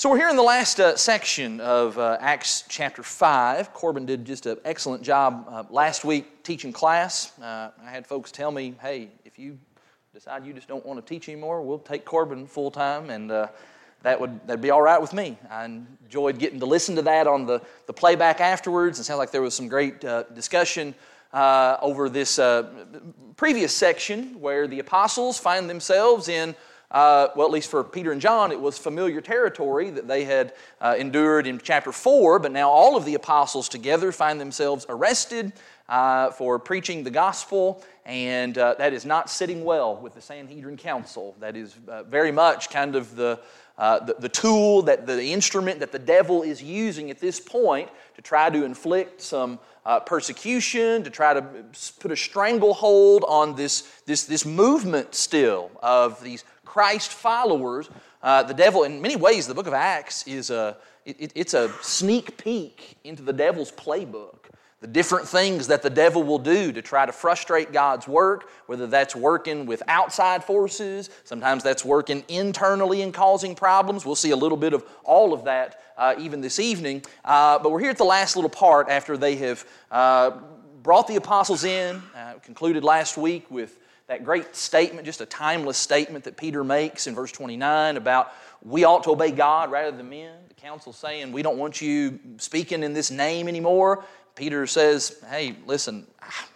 So we're here in the last section of Acts chapter 5. Corbin did just an excellent job last week teaching class. I had folks tell me, hey, if you decide you just don't want to teach anymore, we'll take Corbin full time, and that'd be all right with me. I enjoyed getting to listen to that on the playback afterwards. It sounded like there was some great discussion over this previous section where the apostles find themselves in well, at least for Peter and John, it was familiar territory that they had endured in chapter 4, but now all of the apostles together find themselves arrested for preaching the gospel, and that is not sitting well with the Sanhedrin Council. That is very much kind of the tool, the instrument that the devil is using at this point to try to inflict some persecution, to try to put a stranglehold on this movement still of these Christ followers. The devil, in many ways, the book of Acts is it's a sneak peek into the devil's playbook. The different things that the devil will do to try to frustrate God's work, whether that's working with outside forces, sometimes that's working internally and causing problems. We'll see a little bit of all of that even this evening. But we're here at the last little part after they have brought the apostles in, concluded last week with that great statement, just a timeless statement that Peter makes in verse 29 about we ought to obey God rather than men. The council's saying we don't want you speaking in this name anymore. Peter says, hey, listen,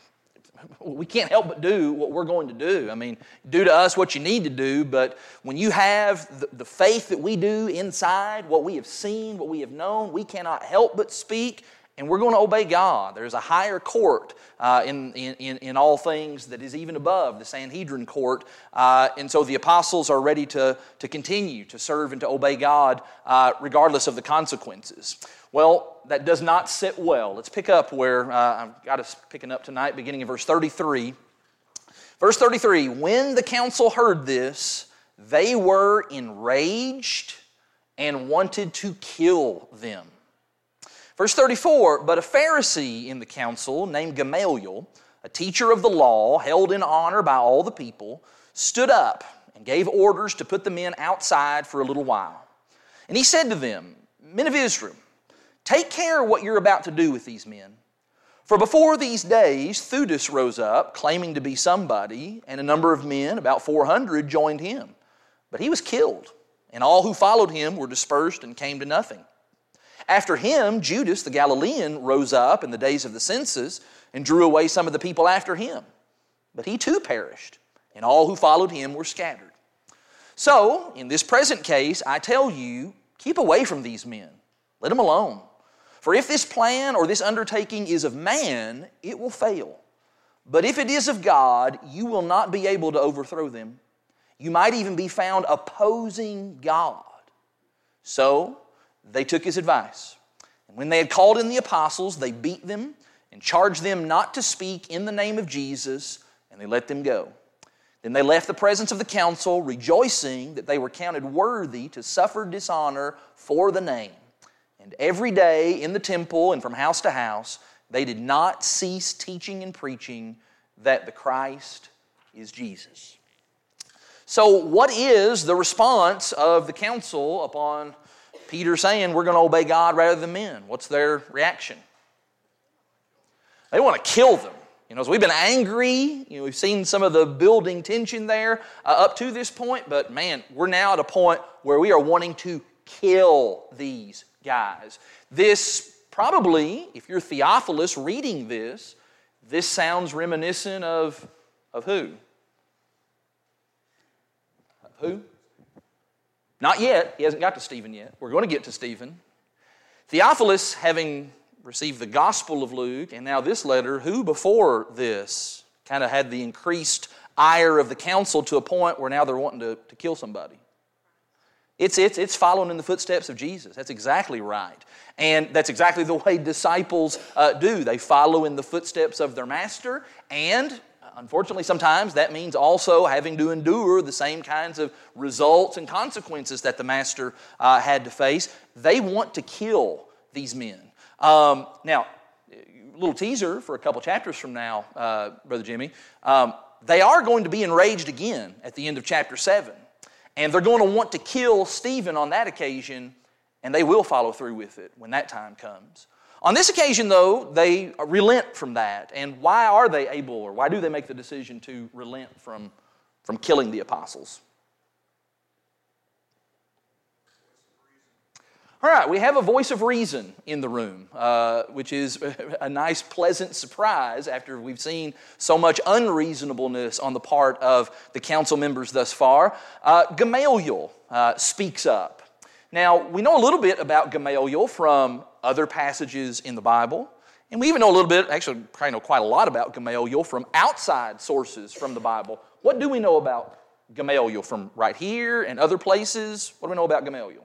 we can't help but do what we're going to do. I mean, do to us what you need to do, but when you have the faith that we do inside, what we have seen, what we have known, we cannot help but speak, and we're going to obey God. There's a higher court in all things that is even above the Sanhedrin court. And so the apostles are ready to continue to serve and to obey God regardless of the consequences. Well, that does not sit well. Let's pick up where I've got us picking up tonight, beginning in verse 33. Verse 33, when the council heard this, they were enraged and wanted to kill them. Verse 34, but a Pharisee in the council named Gamaliel, a teacher of the law, held in honor by all the people, stood up and gave orders to put the men outside for a little while. And he said to them, men of Israel, take care what you're about to do with these men. For before these days, Theudas rose up, claiming to be somebody, and a number of men, about 400, joined him. But he was killed, and all who followed him were dispersed and came to nothing. After him, Judas the Galilean rose up in the days of the census and drew away some of the people after him. But he too perished, and all who followed him were scattered. So, in this present case, I tell you, keep away from these men. Let them alone. For if this plan or this undertaking is of man, it will fail. But if it is of God, you will not be able to overthrow them. You might even be found opposing God. So, they took his advice. And when they had called in the apostles, they beat them and charged them not to speak in the name of Jesus, and they let them go. Then they left the presence of the council, rejoicing that they were counted worthy to suffer dishonor for the name. And every day in the temple and from house to house, they did not cease teaching and preaching that the Christ is Jesus. So what is the response of the council upon Peter saying we're going to obey God rather than men? What's their reaction? They want to kill them. So we've been angry. We've seen some of the building tension there up to this point, but man, we're now at a point where we are wanting to kill these guys. This probably, if you're Theophilus reading this sounds reminiscent of who? Of who? Not yet. He hasn't got to Stephen yet. We're going to get to Stephen. Theophilus, having received the Gospel of Luke, and now this letter, who before this kind of had the increased ire of the council to a point where now they're wanting to kill somebody? It's following in the footsteps of Jesus. That's exactly right. And that's exactly the way disciples do. They follow in the footsteps of their master, and unfortunately, sometimes that means also having to endure the same kinds of results and consequences that the master had to face. They want to kill these men. Now, a little teaser for a couple chapters from now, Brother Jimmy. They are going to be enraged again at the end of chapter 7. And they're going to want to kill Stephen on that occasion and they will follow through with it when that time comes. On this occasion, though, they relent from that. And why are they able, or why do they make the decision to relent from killing the apostles? All right, we have a voice of reason in the room, which is a nice, pleasant surprise after we've seen so much unreasonableness on the part of the council members thus far. Gamaliel speaks up. Now, we know a little bit about Gamaliel from other passages in the Bible, and we even know a little bit, actually probably know quite a lot about Gamaliel from outside sources from the Bible. What do we know about Gamaliel from right here and other places? What do we know about Gamaliel?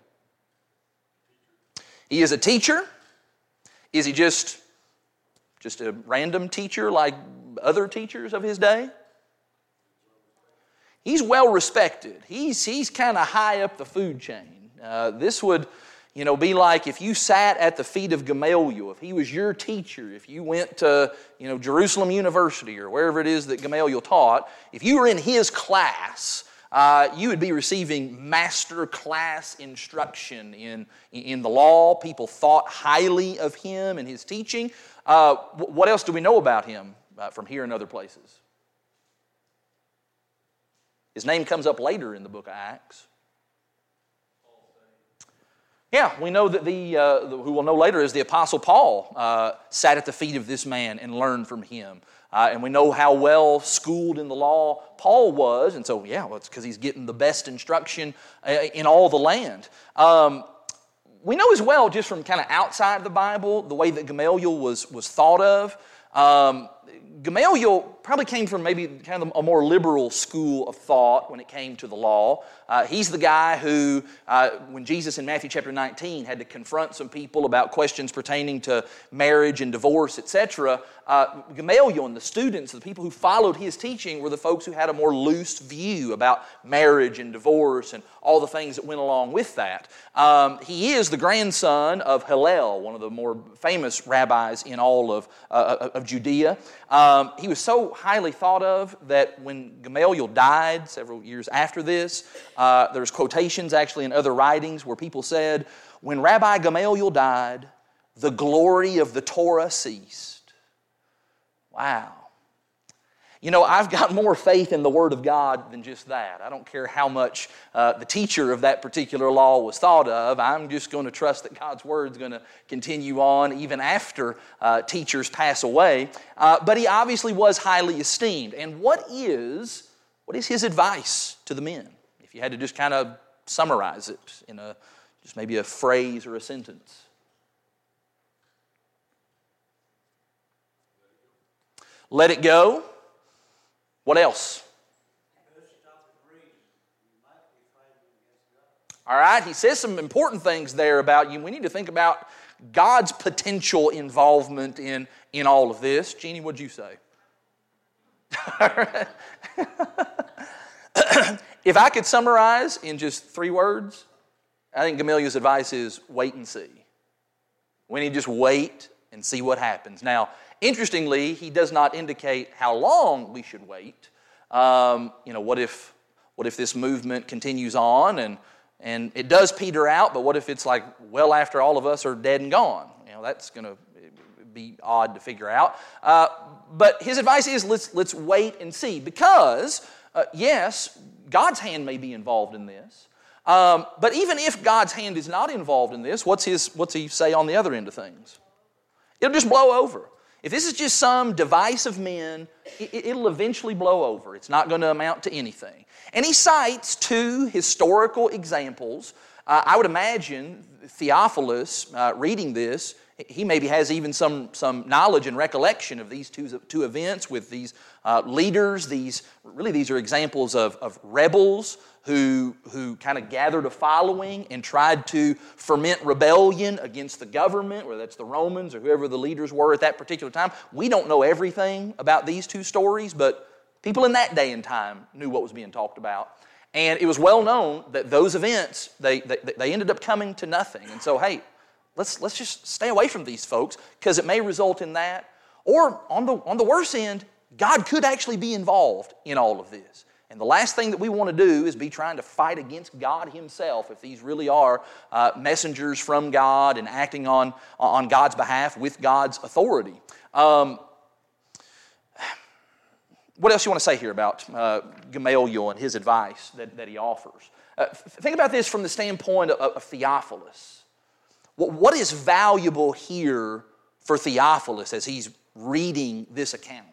He is a teacher. Is he just a random teacher like other teachers of his day? He's well respected. He's kind of high up the food chain. This would, be like if you sat at the feet of Gamaliel, if he was your teacher, if you went to, Jerusalem University or wherever it is that Gamaliel taught, if you were in his class, you would be receiving master class instruction in the law. People thought highly of him and his teaching. What else do we know about him from here and other places? His name comes up later in the book of Acts. Yeah, we know that who we'll know later is the Apostle Paul sat at the feet of this man and learned from him. And we know how well schooled in the law Paul was, and so, it's because he's getting the best instruction in all the land. We know as well, just from kind of outside the Bible, the way that Gamaliel was thought of. Gamaliel probably came from maybe kind of a more liberal school of thought when it came to the law. He's the guy who, when Jesus in Matthew chapter 19 had to confront some people about questions pertaining to marriage and divorce, etc., Gamaliel and the students, the people who followed his teaching, were the folks who had a more loose view about marriage and divorce and all the things that went along with that. He is the grandson of Hillel, one of the more famous rabbis in all of Judea. He was so highly thought of that when Gamaliel died several years after this, there's quotations actually in other writings where people said, when Rabbi Gamaliel died, the glory of the Torah ceased. Wow. I've got more faith in the Word of God than just that. I don't care how much the teacher of that particular law was thought of. I'm just going to trust that God's Word is going to continue on even after teachers pass away. But he obviously was highly esteemed. And what is his advice to the men? If you had to just kind of summarize it in just maybe a phrase or a sentence. Let it go. What else? All right, he says some important things there about you. We need to think about God's potential involvement in all of this. Jeannie, what'd you say? If I could summarize in just 3 words, I think Gamaliel's advice is wait and see. We need to just wait and see what happens. Now, interestingly, he does not indicate how long we should wait. What if this movement continues on and it does peter out, but what if it's like well after all of us are dead and gone? That's going to be odd to figure out. But his advice is let's wait and see because, yes, God's hand may be involved in this. But even if God's hand is not involved in this, what's he say on the other end of things? It'll just blow over. If this is just some device of men, it'll eventually blow over. It's not going to amount to anything. And he cites 2 historical examples. I would imagine Theophilus, reading this, he maybe has even some knowledge and recollection of these two events with these leaders. These are examples of rebels who kind of gathered a following and tried to ferment rebellion against the government, whether that's the Romans or whoever the leaders were at that particular time. We don't know everything about these 2 stories, but people in that day and time knew what was being talked about. And it was well known that those events, they ended up coming to nothing. And so, hey, let's just stay away from these folks because it may result in that. Or on the worse end, God could actually be involved in all of this. And the last thing that we want to do is be trying to fight against God himself if these really are messengers from God and acting on God's behalf with God's authority. What else you want to say here about Gamaliel and his advice that he offers? Think about this from the standpoint of Theophilus. What is valuable here for Theophilus as he's reading this account?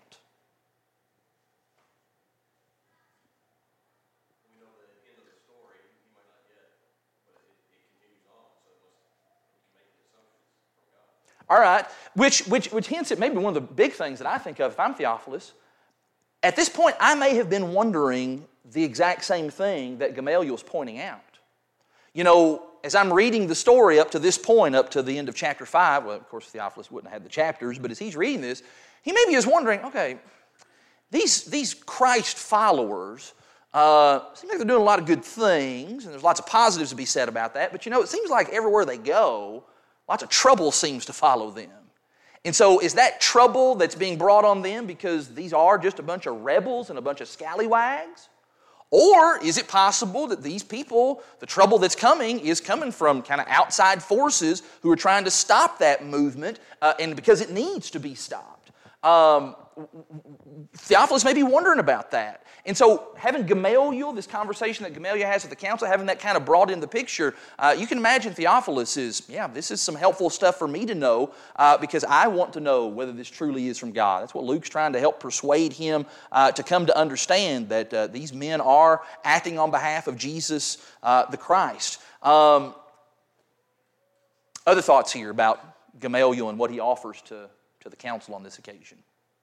We know the end of the story, he might not get, but it continues on, so we can make the assumptions from God. All right, which hints at maybe one of the big things that I think of if I'm Theophilus. At this point, I may have been wondering the exact same thing that Gamaliel's pointing out. You know, as I'm reading the story up to this point, up to the end of chapter 5, well, of course, Theophilus wouldn't have had the chapters, but as he's reading this, he maybe is wondering, okay, these Christ followers seem like they're doing a lot of good things, and there's lots of positives to be said about that, but you know, it seems like everywhere they go, lots of trouble seems to follow them. And so is that trouble that's being brought on them because these are just a bunch of rebels and a bunch of scallywags? Or is it possible that these people, the trouble that's coming is coming from kind of outside forces who are trying to stop that movement and because it needs to be stopped? Theophilus may be wondering about that. And so having Gamaliel, this conversation that Gamaliel has with the council, having that kind of brought in the picture, you can imagine Theophilus is, this is some helpful stuff for me to know because I want to know whether this truly is from God. That's what Luke's trying to help persuade him to come to understand that these men are acting on behalf of Jesus the Christ. Other thoughts here about Gamaliel and what he offers to the council on this occasion?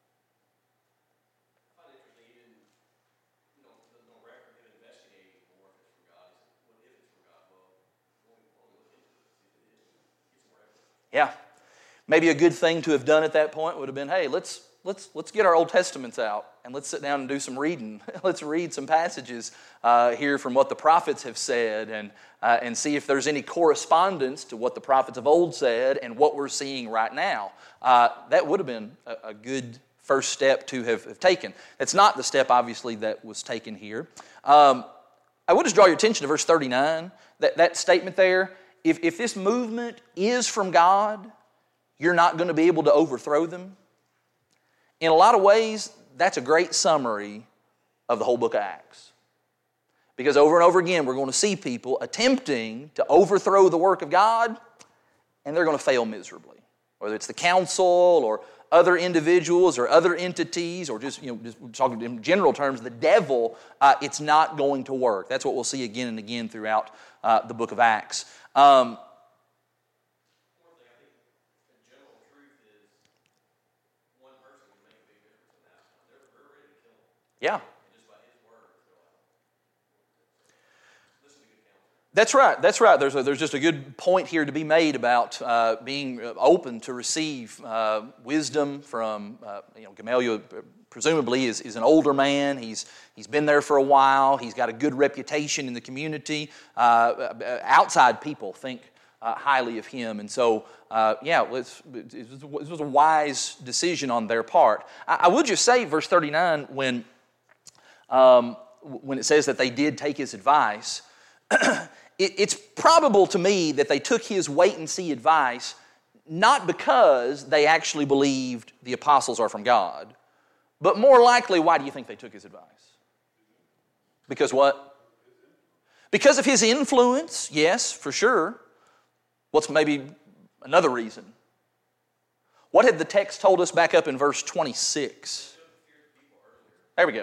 Yeah, maybe a good thing to have done at that point would have been, hey, let's get our Old Testaments out and let's sit down and do some reading. Let's read some passages here from what the prophets have said and see if there's any correspondence to what the prophets of old said and what we're seeing right now. That would have been a good first step to have taken. That's not the step, obviously, that was taken here. I would just draw your attention to verse 39, that statement there. If this movement is from God, you're not going to be able to overthrow them. In a lot of ways, that's a great summary of the whole book of Acts. Because over and over again, we're going to see people attempting to overthrow the work of God, and they're going to fail miserably. Whether it's the council or other individuals or other entities or just talking in general terms, the devil, it's not going to work. That's what we'll see again and again throughout the book of Acts. One thing I think the general truth is one person can make a big difference in that. They're ready to kill him. Yeah. And just by his word, listen to good counsel. That's right. There's just a good point here to be made about being open to receive wisdom from Gamaliel. Presumably is an older man. He's been there for a while. He's got a good reputation in the community. Outside people think highly of him. And so, it was a wise decision on their part. I would just say, verse 39, when it says that they did take his advice, it's probable to me that they took his wait-and-see advice not because they actually believed the apostles are from God, but more likely, why do you think they took his advice? Because what? Because of his influence, yes, for sure. What's maybe another reason? What had the text told us back up in verse 26? There we go.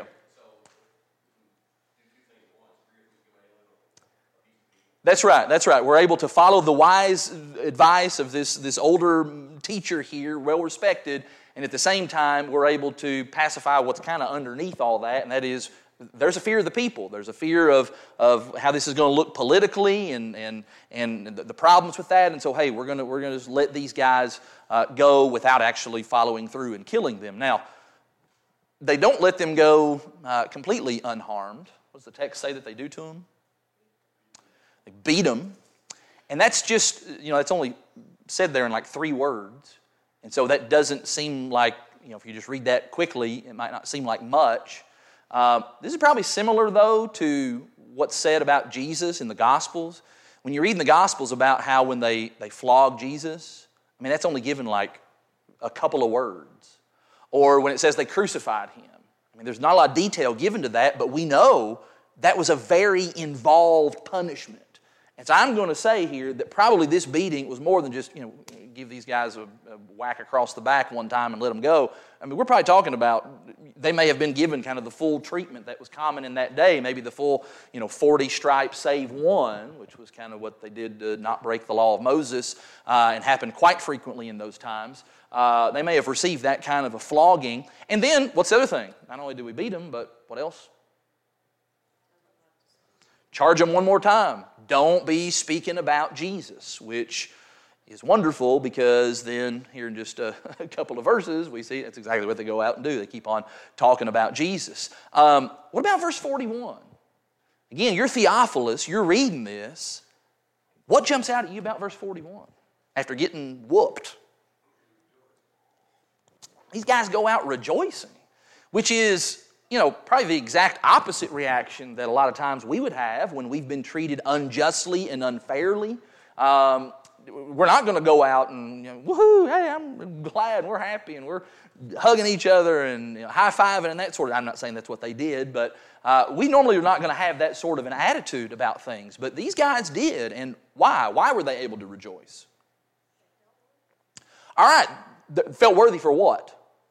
That's right. We're able to follow the wise advice of this older teacher here, well respected, and at the same time, we're able to pacify what's kind of underneath all that, and that is there's a fear of the people. There's a fear of how this is going to look politically and the problems with that. And so, hey, we're going to just let these guys go without actually following through and killing them. Now, they don't let them go completely unharmed. What does the text say that they do to them? They beat them. And that's just, it's only said there in like 3 words. And so that doesn't seem like, if you just read that quickly, it might not seem like much. This is probably similar, though, to what's said about Jesus in the Gospels. When you read in the Gospels about how when they flogged Jesus, I mean, that's only given like a couple of words. Or when it says they crucified him. I mean, there's not a lot of detail given to that, but we know that was a very involved punishment. And so I'm going to say here that probably this beating was more than just, give these guys a whack across the back one time and let them go. I mean, we're probably talking about they may have been given kind of the full treatment that was common in that day, maybe the full, 40 stripes save one, which was kind of what they did to not break the law of Moses and happened quite frequently in those times. They may have received that kind of a flogging. And then, what's the other thing? Not only do we beat them, but what else? Charge them one more time. Don't be speaking about Jesus, which is wonderful because then here in just a couple of verses, we see that's exactly what they go out and do. They keep on talking about Jesus. What about verse 41? Again, you're Theophilus, you're reading this. What jumps out at you about verse 41 after getting whooped? These guys go out rejoicing, which is, probably the exact opposite reaction that a lot of times we would have when we've been treated unjustly and unfairly. We're not going to go out and, woohoo, hey, I'm glad, and we're happy, and we're hugging each other and high-fiving and that sort of. I'm not saying that's what they did, but we normally are not going to have that sort of an attitude about things. But these guys did, and why? Why were they able to rejoice? All right, felt worthy for what?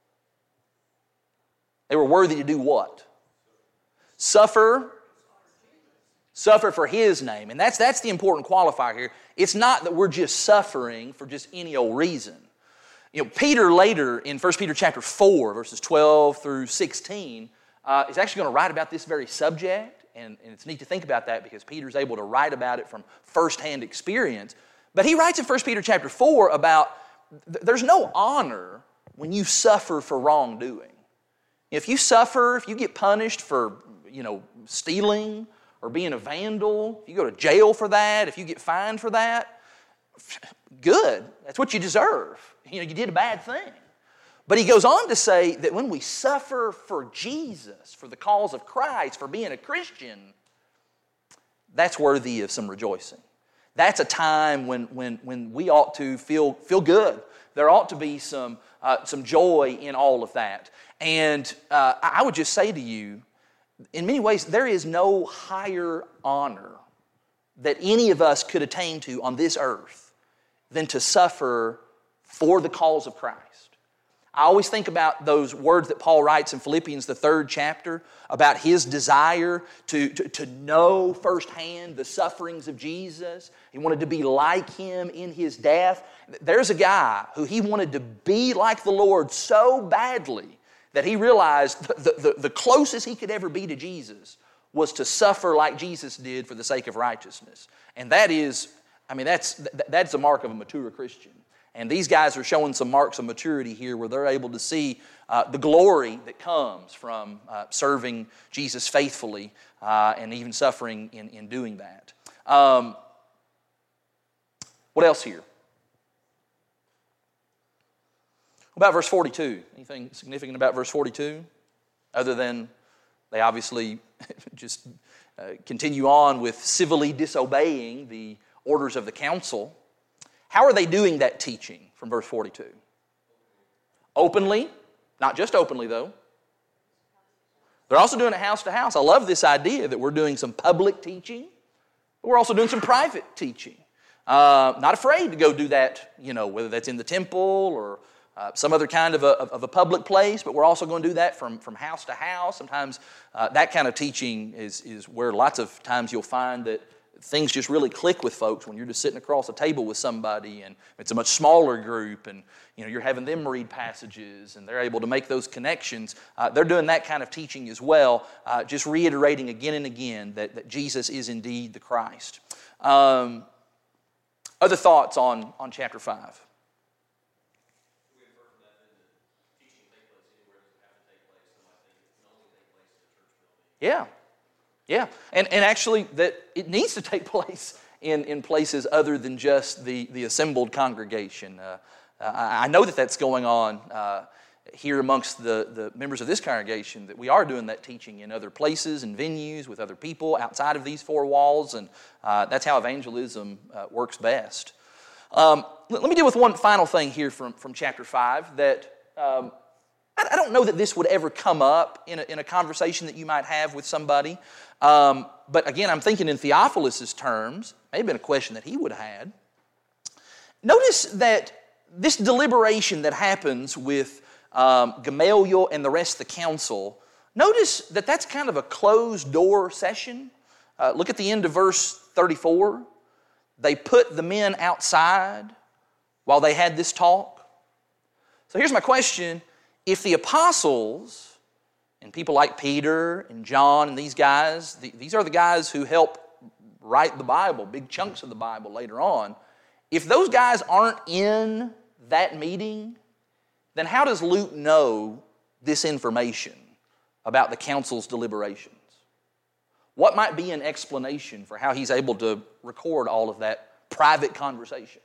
They were worthy to do what? Suffer for His name. And that's the important qualifier here. It's not that we're just suffering for just any old reason. Peter later in 1 Peter chapter 4, verses 12 through 16, is actually going to write about this very subject. And it's neat to think about that because Peter's able to write about it from firsthand experience. But he writes in 1 Peter chapter 4 about there's no honor when you suffer for wrongdoing. If you suffer, if you get punished for, stealing or being a vandal, if you go to jail for that, if you get fined for that, good. That's what you deserve. You did a bad thing. But he goes on to say that when we suffer for Jesus, for the cause of Christ, for being a Christian, that's worthy of some rejoicing. That's a time when we ought to feel good. There ought to be some joy in all of that. And I would just say to you, in many ways, there is no higher honor that any of us could attain to on this earth than to suffer for the cause of Christ. I always think about those words that Paul writes in Philippians, the 3rd chapter, about his desire to know firsthand the sufferings of Jesus. He wanted to be like Him in His death. There's a guy who he wanted to be like the Lord so badly that he realized the closest he could ever be to Jesus was to suffer like Jesus did for the sake of righteousness. And that's a mark of a mature Christian. And these guys are showing some marks of maturity here where they're able to see the glory that comes from serving Jesus faithfully and even suffering in doing that. What else here? What about verse 42? Anything significant about verse 42? Other than they obviously just continue on with civilly disobeying the orders of the council. How are they doing that teaching from verse 42? Openly. Not just openly, though. They're also doing it house to house. I love this idea that we're doing some public teaching, but we're also doing some private teaching. Not afraid to go do that, whether that's in the temple or some other kind of a public place, but we're also going to do that from house to house. Sometimes that kind of teaching is where lots of times you'll find that things just really click with folks when you're just sitting across a table with somebody and it's a much smaller group and you're having them read passages and they're able to make those connections. They're doing that kind of teaching as well, just reiterating again and again that Jesus is indeed the Christ. Other thoughts on chapter 5? Yeah. And actually that it needs to take place in places other than just the assembled congregation. I know that's going on here amongst the members of this congregation that we are doing that teaching in other places and venues with other people outside of these four walls, and that's how evangelism works best. Let me deal with one final thing here from chapter 5 that I don't know that this would ever come up in a conversation that you might have with somebody. But again, I'm thinking in Theophilus' terms, may have been a question that he would have had. Notice that this deliberation that happens with Gamaliel and the rest of the council, notice that that's kind of a closed-door session. Look at the end of verse 34. They put the men outside while they had this talk. So here's my question. If the apostles and people like Peter and John and these guys, these are the guys who help write the Bible, big chunks of the Bible later on, if those guys aren't in that meeting, then how does Luke know this information about the council's deliberations? What might be an explanation for how he's able to record all of that private conversation?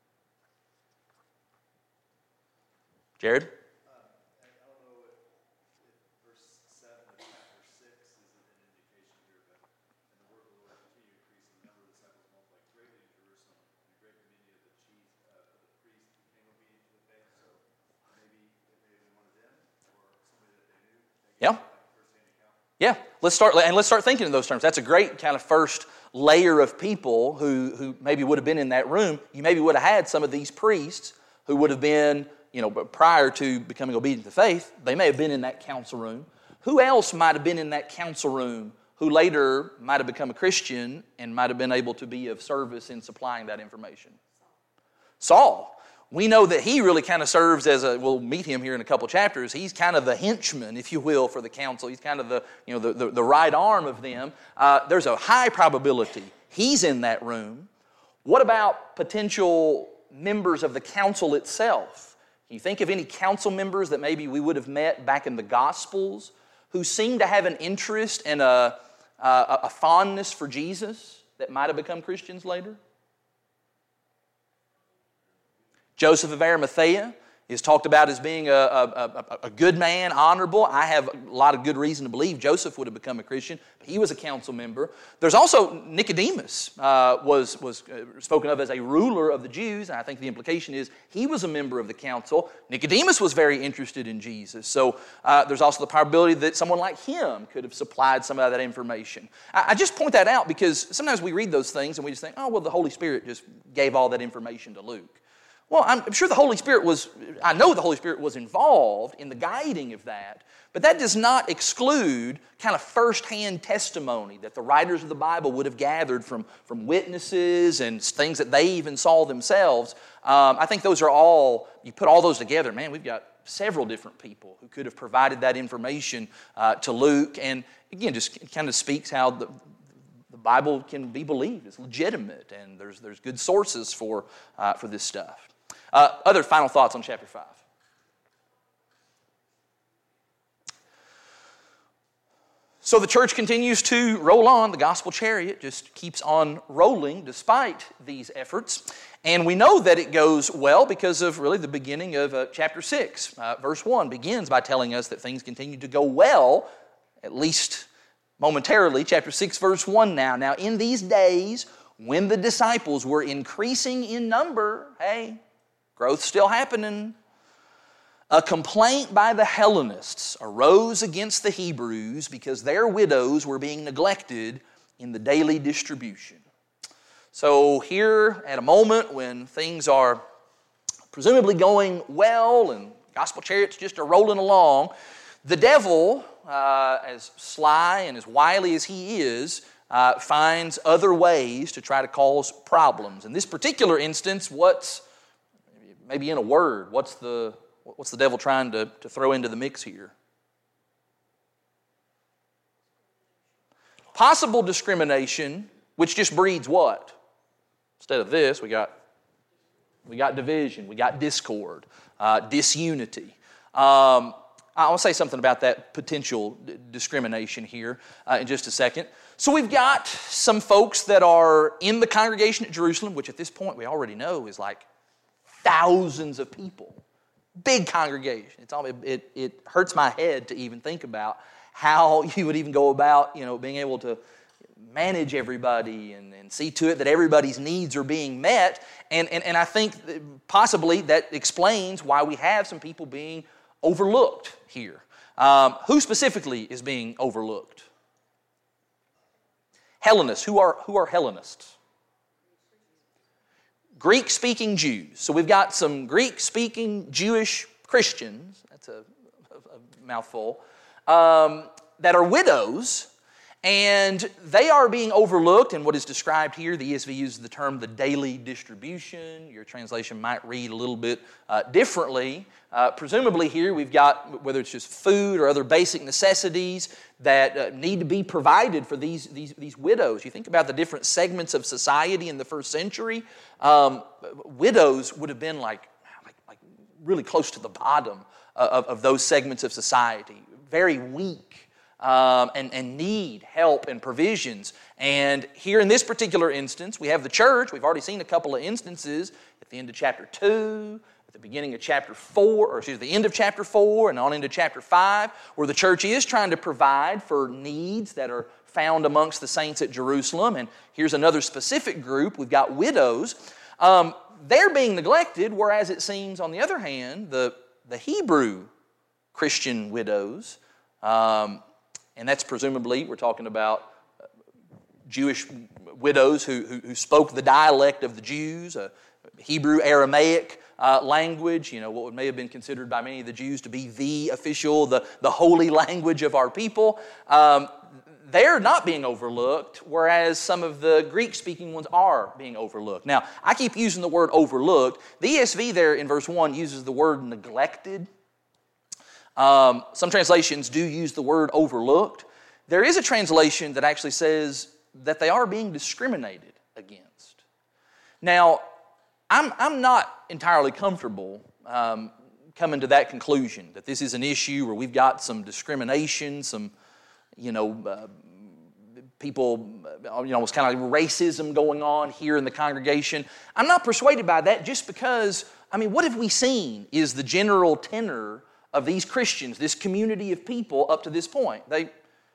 Jared? I don't know if verse 7 of chapter 6 is an indication here, but and the word of the Lord continued to increase, and the number of disciples multiplied greatly in Jerusalem, and a great many of the chief of the priests became obedient to the faith. So maybe it may have been one of them or somebody that they knew. Yeah. Yeah, let's start thinking in those terms. That's a great kind of first layer of people who maybe would have been in that room. You maybe would have had some of these priests who would have been, prior to becoming obedient to faith, they may have been in that council room. Who else might have been in that council room who later might have become a Christian and might have been able to be of service in supplying that information? Saul. We know that he really kind of serves as we'll meet him here in a couple chapters. He's kind of the henchman, if you will, for the council. He's kind of the right arm of them. There's a high probability he's in that room. What about potential members of the council itself? Can you think of any council members that maybe we would have met back in the Gospels who seem to have an interest and a fondness for Jesus that might have become Christians later? Joseph of Arimathea is talked about as being a good man, honorable. I have a lot of good reason to believe Joseph would have become a Christian. But he was a council member. There's also Nicodemus was spoken of as a ruler of the Jews, and I think the implication is he was a member of the council. Nicodemus was very interested in Jesus. So there's also the probability that someone like him could have supplied some of that information. I just point that out because sometimes we read those things and we just think, oh, well, the Holy Spirit just gave all that information to Luke. Well, I'm sure the Holy Spirit I know the Holy Spirit was involved in the guiding of that, but that does not exclude kind of firsthand testimony that the writers of the Bible would have gathered from witnesses and things that they even saw themselves. I think those are all, you put all those together, man, we've got several different people who could have provided that information to Luke, and again, just kind of speaks how the Bible can be believed. It's legitimate, and there's good sources for this stuff. Other final thoughts on chapter 5. So the church continues to roll on. The gospel chariot just keeps on rolling despite these efforts. And we know that it goes well because of really the beginning of chapter 6. Verse 1 begins by telling us that things continue to go well, at least momentarily. Chapter 6, verse 1 now. Now in these days, when the disciples were increasing in number, hey, growth still happening. A complaint by the Hellenists arose against the Hebrews because their widows were being neglected in the daily distribution. So here at a moment when things are presumably going well and gospel chariots just are rolling along, the devil, as sly and as wily as he is, finds other ways to try to cause problems. In this particular instance, maybe in a word, what's the devil trying to throw into the mix here? Possible discrimination, which just breeds what? Instead of this, we got division, we got discord, disunity. I want to say something about that potential discrimination here in just a second. So we've got some folks that are in the congregation at Jerusalem, which at this point we already know is like thousands of people Big congregation. It hurts my head to even think about how you would even go about, being able to manage everybody and see to it that everybody's needs are being met. And I think possibly that explains why we have some people being overlooked here. Who specifically is being overlooked? Hellenists. Who are Hellenists? Greek-speaking Jews. So we've got some Greek-speaking Jewish Christians, that's a mouthful, that are widows, and they are being overlooked in what is described here. The ESV uses the term the daily distribution. Your translation might read a little bit differently. Presumably here we've got, whether it's just food or other basic necessities that need to be provided for these widows. You think about the different segments of society in the first century. Widows would have been like really close to the bottom of those segments of society. Very weak. And need help and provisions. And here in this particular instance, we have the church. We've already seen a couple of instances at the end of chapter 2, at the beginning of chapter 4, or excuse me, the end of chapter 4 and on into chapter 5, where the church is trying to provide for needs that are found amongst the saints at Jerusalem. And here's another specific group. We've got widows. They're being neglected, whereas it seems, on the other hand, the Hebrew Christian widows, and that's presumably, we're talking about Jewish widows who spoke the dialect of the Jews, a Hebrew Aramaic language, what may have been considered by many of the Jews to be the official, the holy language of our people. They're not being overlooked, whereas some of the Greek-speaking ones are being overlooked. Now, I keep using the word overlooked. The ESV there in verse 1 uses the word neglected. Some translations do use the word overlooked. There is a translation that actually says that they are being discriminated against. Now, I'm not entirely comfortable coming to that conclusion, that this is an issue where we've got some discrimination, some, people, almost kind of like racism going on here in the congregation. I'm not persuaded by that just because, what have we seen is the general tenor of these Christians, this community of people up to this point. They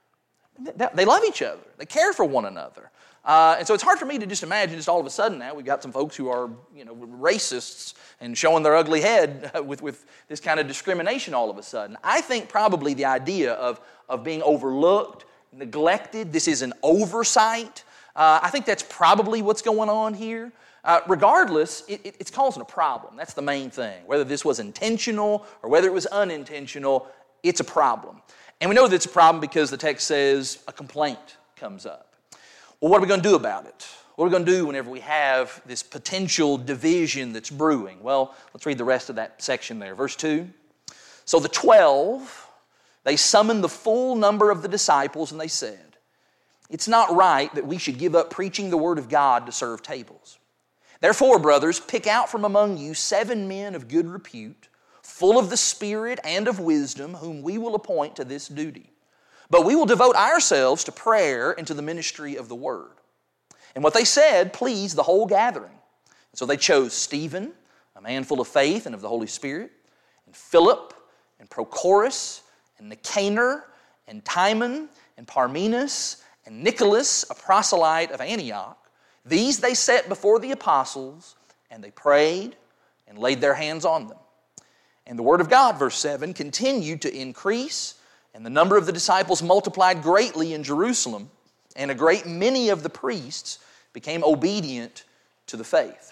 love each other. They care for one another. And so it's hard for me to just imagine just all of a sudden now we've got some folks who are, racists and showing their ugly head with this kind of discrimination all of a sudden. I think probably the idea of being overlooked, neglected, this is an oversight. I think that's probably what's going on here. Regardless, it's causing a problem. That's the main thing. Whether this was intentional or whether it was unintentional, it's a problem. And we know that it's a problem because the text says a complaint comes up. Well, what are we going to do about it? What are we going to do whenever we have this potential division that's brewing? Well, let's read the rest of that section there. Verse 2. So the 12, they summoned the full number of the disciples and they said, "It's not right that we should give up preaching the word of God to serve tables. Therefore, brothers, pick out from among you 7 men of good repute, full of the Spirit and of wisdom, whom we will appoint to this duty. But we will devote ourselves to prayer and to the ministry of the word." And what they said pleased the whole gathering. So they chose Stephen, a man full of faith and of the Holy Spirit, and Philip, and Prochorus, and Nicanor, and Timon, and Parmenas, and Nicholas, a proselyte of Antioch. These they set before the apostles, and they prayed and laid their hands on them. And the word of God, verse 7, continued to increase, and the number of the disciples multiplied greatly in Jerusalem, and a great many of the priests became obedient to the faith.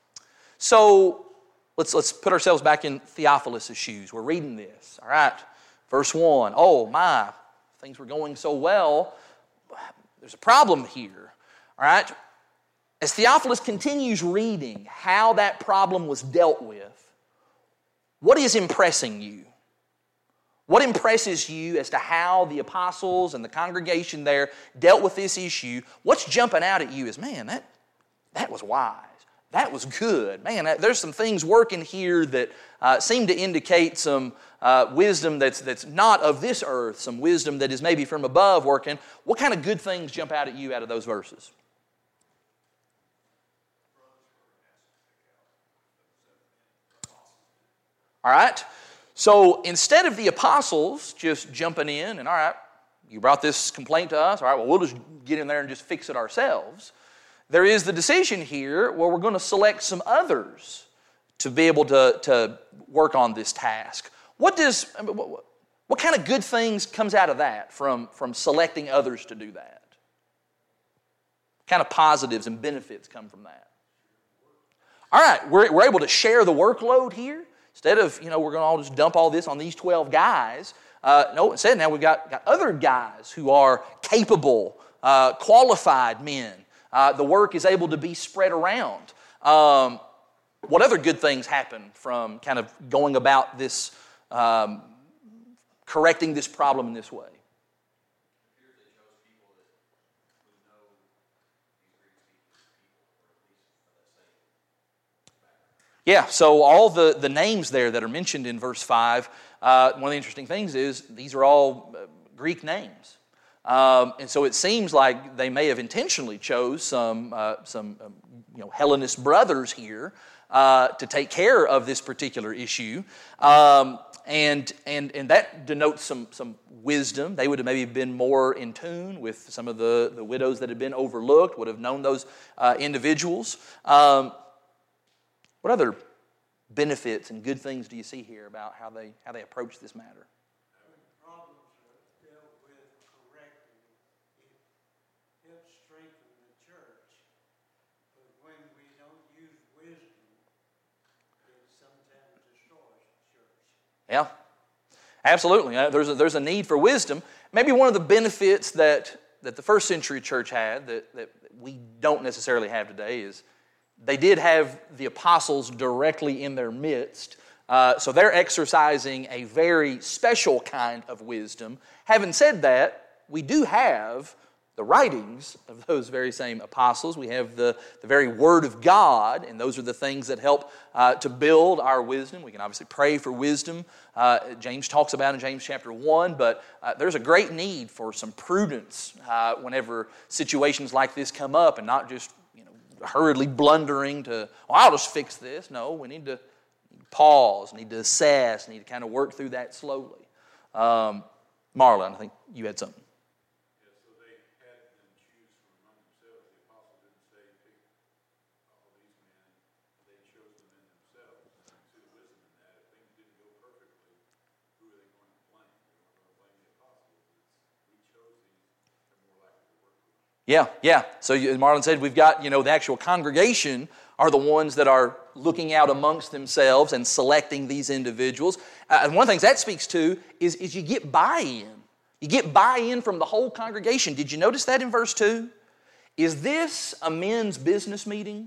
So let's put ourselves back in Theophilus' shoes. We're reading this, all right? Verse 1, oh my, things were going so well. There's a problem here, all right? As Theophilus continues reading how that problem was dealt with, what is impressing you? What impresses you as to how the apostles and the congregation there dealt with this issue? What's jumping out at you is, man, that was wise. That was good. Man, there's some things working here that seem to indicate some wisdom that's not of this earth, some wisdom that is maybe from above working. What kind of good things jump out at you out of those verses? All right? So instead of the apostles just jumping in and, all right, you brought this complaint to us, all right, well, we'll just get in there and just fix it ourselves. There is the decision here where we're going to select some others to be able to work on this task. What kind of good things comes out of that from selecting others to do that? What kind of positives and benefits come from that? All right, we're able to share the workload here. Instead of, we're going to all just dump all this on these 12 guys. No, instead now we've got other guys who are capable, qualified men. The work is able to be spread around. What other good things happen from kind of going about this, correcting this problem in this way? Yeah, so all the names there that are mentioned in verse 5, one of the interesting things is these are all Greek names. And so it seems like they may have intentionally chose some Hellenist brothers here to take care of this particular issue. And that denotes some wisdom. They would have maybe been more in tune with some of the widows that had been overlooked, would have known those individuals. What other benefits and good things do you see here about how they approach this matter? When problems are dealt with correctly, it helps strengthen the church. But when we don't use wisdom, it sometimes destroys the church. Yeah, absolutely. There's a need for wisdom. Maybe one of the benefits that the first century church had that we don't necessarily have today is they did have the apostles directly in their midst, so they're exercising a very special kind of wisdom. Having said that, we do have the writings of those very same apostles. We have the very Word of God, and those are the things that help to build our wisdom. We can obviously pray for wisdom. James talks about in James chapter 1, but there's a great need for some prudence whenever situations like this come up, and not just hurriedly blundering to, I'll just fix this. No, we need to pause, need to assess, need to kind of work through that slowly. Marlon, I think you had something. Yeah, so they had them choose from among themselves. The apostle didn't say, pick all these men. They chose them in themselves. And you see the wisdom in that. If things didn't go perfectly, who are they going to blame? They're going to blame the apostles. We chose these. They're more likely to work with them. Yeah. So Marlon said we've got, the actual congregation are the ones that are looking out amongst themselves and selecting these individuals. And one of the things that speaks to is you get buy-in. You get buy-in from the whole congregation. Did you notice that in verse 2? Is this a men's business meeting?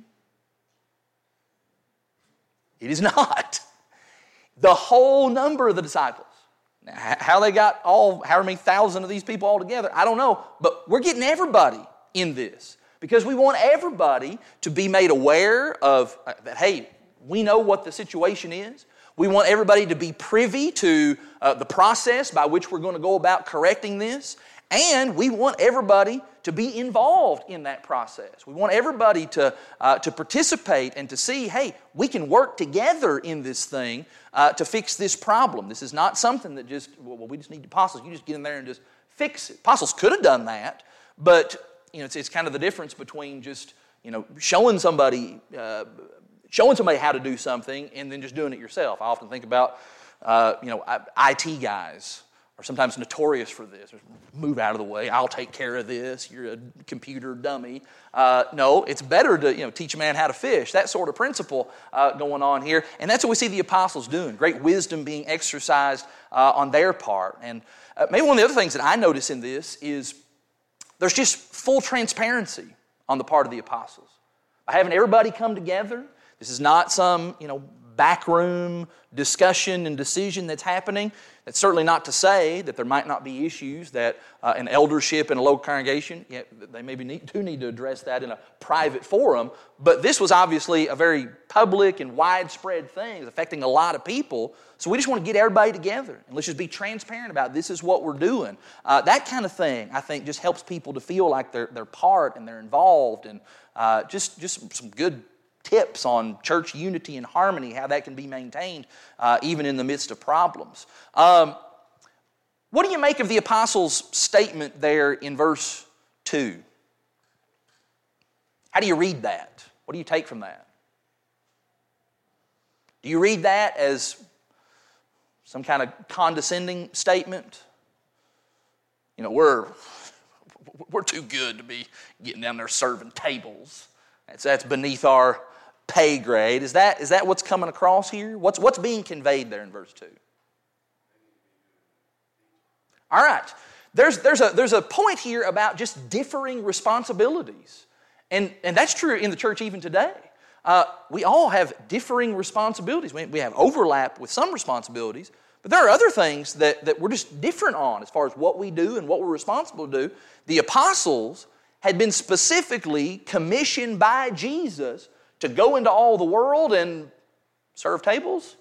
It is not. The whole number of the disciples. Now, how they got however many thousand of these people all together, I don't know. But we're getting everybody in this because we want everybody to be made aware of that, hey, we know what the situation is. We want everybody to be privy to the process by which we're going to go about correcting this. And we want everybody to be involved in that process. We want everybody to participate and to see, hey, we can work together in this thing to fix this problem. This is not something that just, we just need the apostles. You just get in there and just fix it. Apostles could have done that, but it's kind of the difference between just showing somebody how to do something and then just doing it yourself. I often think about IT guys are sometimes notorious for this. Move out of the way. I'll take care of this. You're a computer dummy. No, it's better to teach a man how to fish. That sort of principle going on here, and that's what we see the apostles doing. Great wisdom being exercised on their part. And maybe one of the other things that I notice in this is there's just full transparency on the part of the apostles. By having everybody come together, this is not some backroom discussion and decision that's happening. That's certainly not to say that there might not be issues that an eldership in a local congregation, they maybe do need to address that in a private forum, but this was obviously a very public and widespread thing affecting a lot of people, so we just want to get everybody together and let's just be transparent about this is what we're doing. That kind of thing, I think, just helps people to feel like they're part and they're involved, and just some good tips on church unity and harmony, how that can be maintained even in the midst of problems. What do you make of the apostles' statement there in verse 2? How do you read that? What do you take from that? Do you read that as some kind of condescending statement? You know, we're too good to be getting down there serving tables. That's beneath our pay grade. Is that what's coming across here? What's being conveyed there in verse 2? All right. There's a point here about just differing responsibilities. And that's true in the church even today. We all have differing responsibilities. We have overlap with some responsibilities, but there are other things that we're just different on as far as what we do and what we're responsible to do. The apostles had been specifically commissioned by Jesus to go into all the world and serve tables?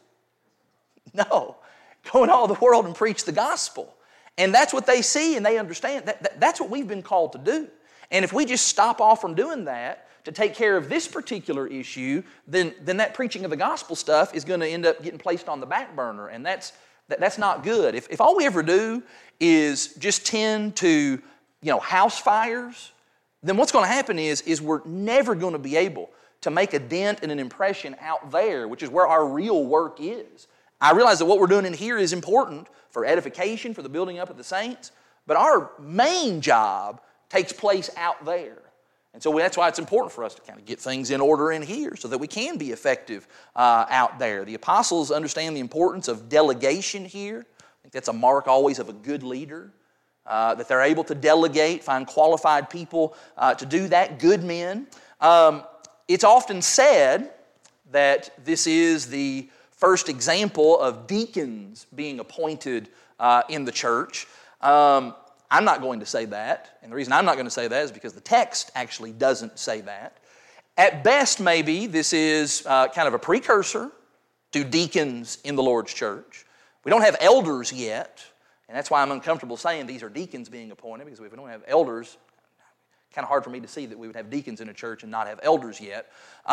No. Go into all the world and preach the gospel. And that's what they see and they understand. That's what we've been called to do. And if we just stop off from doing that to take care of this particular issue, then that preaching of the gospel stuff is going to end up getting placed on the back burner. And that's not good. If all we ever do is just tend to, house fires, then what's going to happen is we're never going to be able to make a dent and an impression out there, which is where our real work is. I realize that what we're doing in here is important for edification, for the building up of the saints, but our main job takes place out there. And so that's why it's important for us to kind of get things in order in here so that we can be effective out there. The apostles understand the importance of delegation here. I think that's a mark always of a good leader, that they're able to delegate, find qualified people to do that, good men. It's often said that this is the first example of deacons being appointed in the church. I'm not going to say that, and the reason I'm not going to say that is because the text actually doesn't say that. At best, maybe, this is kind of a precursor to deacons in the Lord's church. We don't have elders yet, and that's why I'm uncomfortable saying these are deacons being appointed, because if we don't have elders, kind of hard for me to see that we would have deacons in a church and not have elders yet.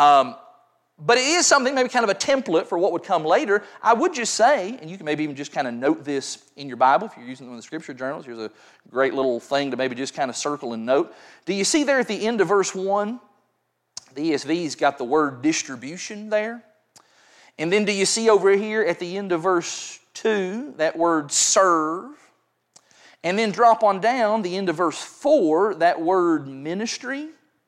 But it is something, maybe kind of a template for what would come later. I would just say, and you can maybe even just kind of note this in your Bible if you're using one of the scripture journals. Here's a great little thing to maybe just kind of circle and note. Do you see there at the end of verse 1, the ESV's got the word distribution there? And then do you see over here at the end of verse 2, that word serve? And then drop on down, the end of verse 4, that word ministry.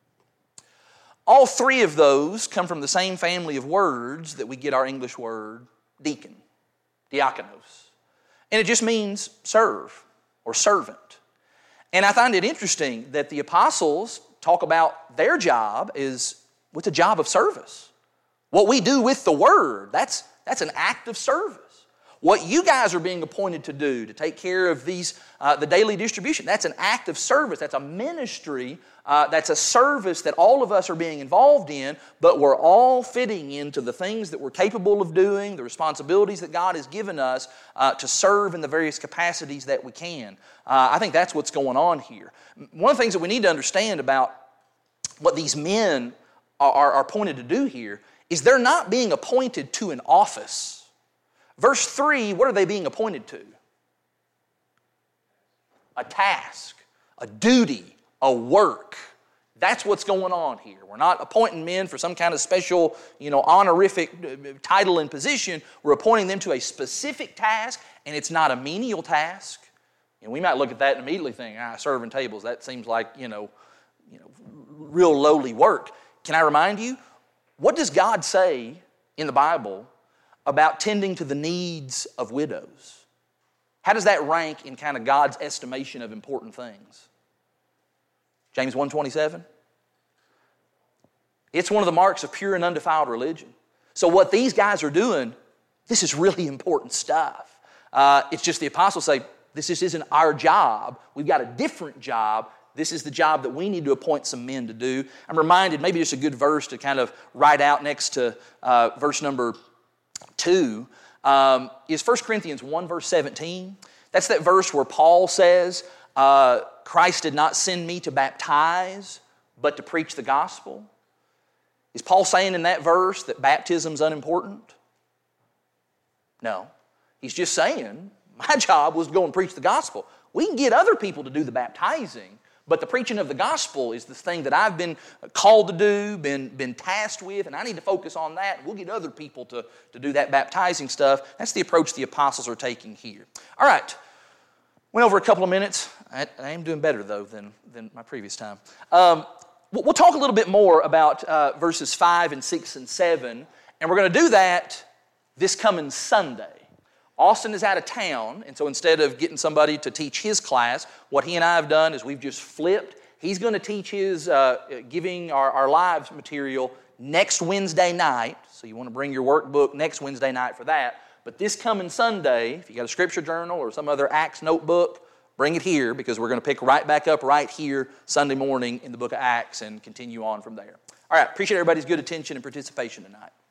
All three of those come from the same family of words that we get our English word deacon, diakonos. And it just means serve or servant. And I find it interesting that the apostles talk about their job is with a job of service. What we do with the word, that's an act of service. What you guys are being appointed to do, to take care of these, the daily distribution, that's an act of service. That's a ministry. That's a service that all of us are being involved in, but we're all fitting into the things that we're capable of doing, the responsibilities that God has given us to serve in the various capacities that we can. I think that's what's going on here. One of the things that we need to understand about what these men are appointed to do here is they're not being appointed to an office. Verse 3, what are they being appointed to? A task, a duty, a work. That's what's going on here. We're not appointing men for some kind of special, honorific title and position. We're appointing them to a specific task, and it's not a menial task. We might look at that and immediately think, serving tables, that seems like, real lowly work. Can I remind you, what does God say in the Bible about tending to the needs of widows? How does that rank in kind of God's estimation of important things? James 1:27. It's one of the marks of pure and undefiled religion. So what these guys are doing, this is really important stuff. It's just the apostles say, this just isn't our job. We've got a different job. This is the job that we need to appoint some men to do. I'm reminded, maybe just a good verse to kind of write out next to verse number 2 is 1 Corinthians 1 verse 17. That's that verse where Paul says, Christ did not send me to baptize, but to preach the gospel. Is Paul saying in that verse that baptism's unimportant? No. He's just saying, my job was to go and preach the gospel. We can get other people to do the baptizing, but the preaching of the gospel is the thing that I've been called to do, been tasked with, and I need to focus on that. We'll get other people to do that baptizing stuff. That's the approach the apostles are taking here. All right. Went over a couple of minutes. I am doing better, though, than my previous time. We'll talk a little bit more about verses 5 and 6 and 7, and we're going to do that this coming Sunday. Austin is out of town, and so instead of getting somebody to teach his class, what he and I have done is we've just flipped. He's going to teach his Giving Our Lives material next Wednesday night, so you want to bring your workbook next Wednesday night for that. But this coming Sunday, if you got a scripture journal or some other Acts notebook, bring it here, because we're going to pick right back up right here Sunday morning in the book of Acts and continue on from there. All right, appreciate everybody's good attention and participation tonight.